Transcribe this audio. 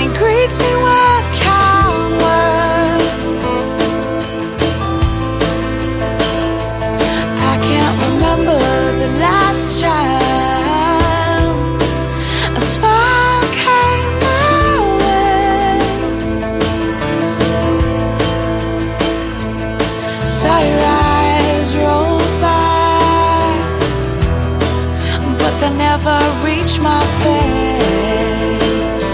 he greets me with kind words. I can't remember the last time a smile came my way. Saw your eyes roll by, but they never reached my face.